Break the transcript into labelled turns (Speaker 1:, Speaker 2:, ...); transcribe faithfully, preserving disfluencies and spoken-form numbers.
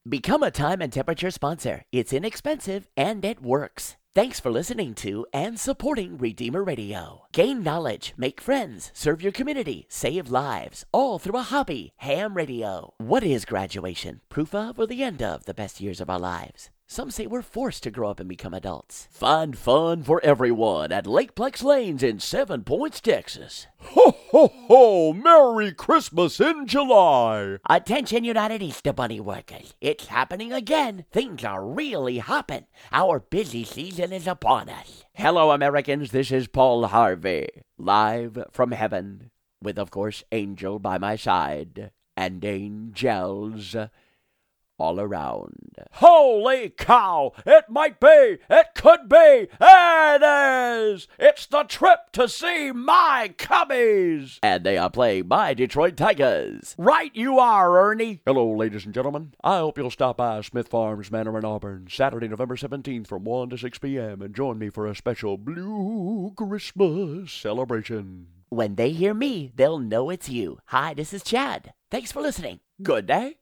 Speaker 1: Become a time and temperature sponsor. It's inexpensive and it works. Thanks for listening to and supporting Redeemer Radio. Gain knowledge, make friends, serve your community, save lives, all through a hobby, ham radio. What is graduation? Proof of or the end of the best years of our lives? Some say we're forced to grow up and become adults. Find fun for everyone at Lakeplex Lanes in Seven Points, Texas.
Speaker 2: Ho, ho, ho! Merry Christmas in July!
Speaker 1: Attention, United Easter Bunny workers. It's happening again. Things are really hopping. Our busy season is upon us. Hello, Americans. This is Paul Harvey, live from heaven, with, of course, Angel by my side, and angels all around.
Speaker 2: Holy cow! It might be! It could be! It is! It's the trip to see my Cubbies!
Speaker 1: And they are playing my Detroit Tigers.
Speaker 2: Right you are, Ernie! Hello, ladies and gentlemen. I hope you'll stop by Smith Farms Manor in Auburn Saturday, November seventeenth from one to six p.m. and join me for a special Blue Christmas celebration.
Speaker 1: When they hear me, they'll know it's you. Hi, this is Chad. Thanks for listening. Good day.